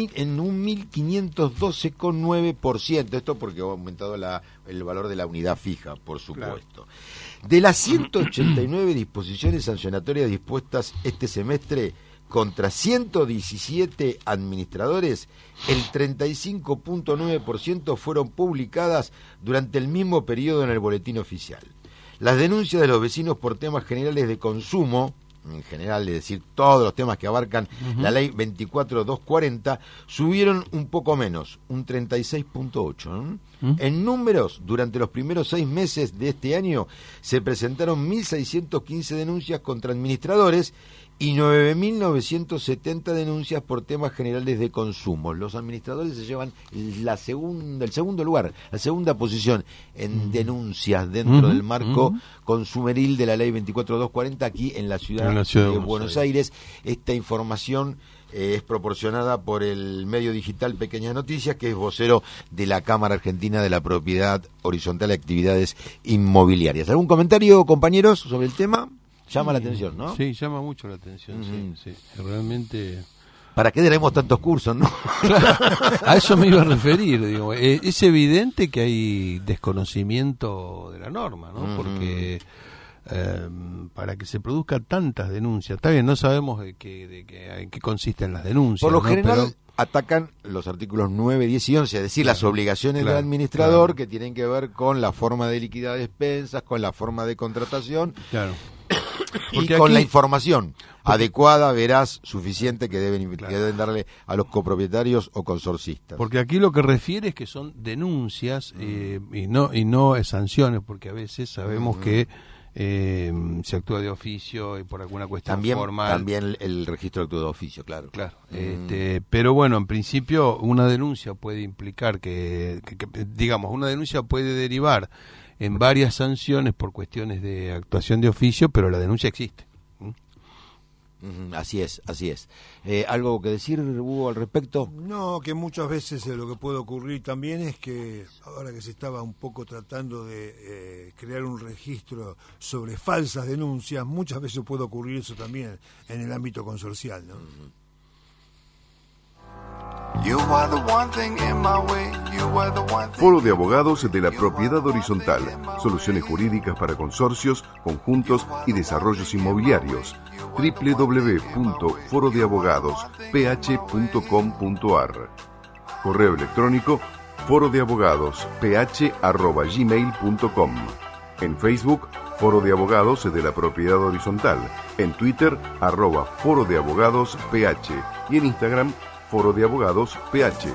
1.512,9%. Esto porque ha aumentado el valor de la unidad fija, por supuesto. De las 189 disposiciones sancionatorias dispuestas este semestre contra 117 administradores, el 35.9% fueron publicadas durante el mismo periodo en el boletín oficial. Las denuncias de los vecinos por temas generales de consumo, en general, es decir, todos los temas que abarcan la ley 24.240, subieron un poco menos, un 36.8%. En números, durante los primeros 6 meses de este año se presentaron 1.615 denuncias contra administradores y 9.970 denuncias por temas generales de consumo. Los administradores se llevan el segundo lugar, la segunda posición en denuncias dentro del marco consumeril de la ley 24240 aquí en la ciudad de Buenos Aires. Esta información es proporcionada por el medio digital Pequeñas Noticias, que es vocero de la Cámara Argentina de la Propiedad Horizontal y Actividades Inmobiliarias. ¿Algún comentario, compañeros, sobre el tema? Llama la atención, ¿no? Sí, llama mucho la atención, sí. Realmente... ¿Para qué tenemos tantos cursos, no? A eso me iba a referir, digo. Es evidente que hay desconocimiento de la norma, ¿no? Porque para que se produzcan tantas denuncias, está bien, no sabemos en qué consisten las denuncias. Por lo general... Pero... atacan los artículos 9, 10 y 11, es decir, las obligaciones del administrador que tienen que ver con la forma de liquidar despensas, con la forma de contratación y con la información adecuada, veraz, suficiente que deben darle a los copropietarios o consorcistas. Porque aquí lo que refiere es que son denuncias y no sanciones, porque a veces sabemos que se actúa de oficio y por alguna cuestión formal. También el registro de actúa de oficio, claro. Pero bueno, en principio una denuncia puede implicar que digamos, una denuncia puede derivar en varias sanciones por cuestiones de actuación de oficio, pero la denuncia existe. Así es. ¿Algo que decir, Hugo, al respecto? No, que muchas veces lo que puede ocurrir también es que, ahora que se estaba un poco tratando de crear un registro sobre falsas denuncias, muchas veces puede ocurrir eso también en el ámbito consorcial, ¿no? Foro de Abogados de la Propiedad Horizontal. Soluciones jurídicas para consorcios, conjuntos y desarrollos inmobiliarios. www.forodeabogadosph.com.ar. Correo electrónico forodeabogadosph@gmail.com. En Facebook, Foro de Abogados de la Propiedad Horizontal. En Twitter, @forodeabogadosph. Y en Instagram, Foro de Abogados PH.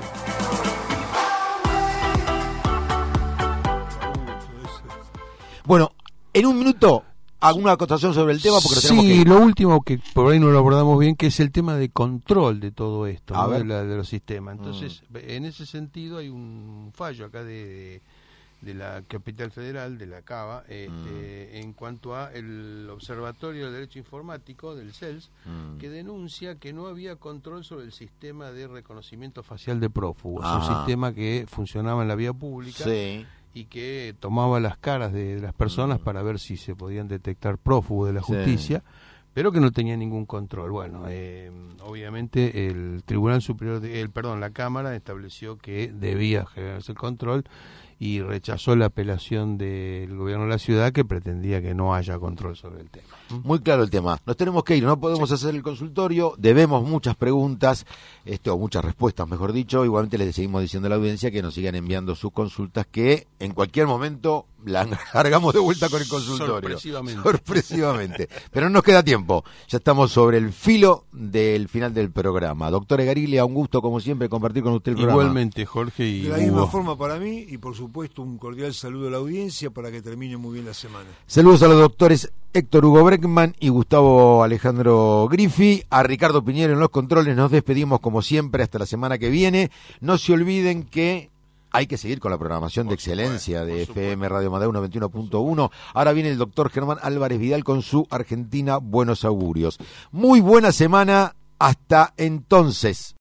Bueno, en un minuto, ¿alguna acotación sobre el tema? Porque tenemos que... lo último que por ahí no lo abordamos bien, que es el tema de control de todo esto, ¿no? de los sistemas. Entonces, en ese sentido hay un fallo acá de la Capital Federal, de la CABA, en cuanto a el Observatorio del Derecho Informático, del CELS, que denuncia que no había control sobre el sistema de reconocimiento facial de prófugos, un sistema que funcionaba en la vía pública y que tomaba las caras de las personas para ver si se podían detectar prófugos de la justicia, pero que no tenía ningún control. Bueno, obviamente el Tribunal Superior, la Cámara estableció que debía generarse el control y rechazó la apelación del gobierno de la ciudad, que pretendía que no haya control sobre el tema. Muy claro el tema. Nos tenemos que ir, no podemos hacer el consultorio, debemos muchas preguntas, o muchas respuestas, mejor dicho. Igualmente les seguimos diciendo a la audiencia que nos sigan enviando sus consultas, que en cualquier momento la cargamos de vuelta con el consultorio. Sorpresivamente. Pero no nos queda tiempo. Ya estamos sobre el filo del final del programa. Doctor Egariglia, un gusto como siempre compartir con usted el programa. Igualmente, Jorge y de la misma forma para mí, y por supuesto un cordial saludo a la audiencia para que termine muy bien la semana. Saludos a los doctores Héctor Hugo Breckman y Gustavo Alejandro Griffi. A Ricardo Piñero en los controles. Nos despedimos como siempre hasta la semana que viene. No se olviden que hay que seguir con la programación de excelencia de FM Radio Madeu 91.1. Ahora viene el doctor Germán Álvarez Vidal con su Argentina Buenos Augurios. Muy buena semana. Hasta entonces.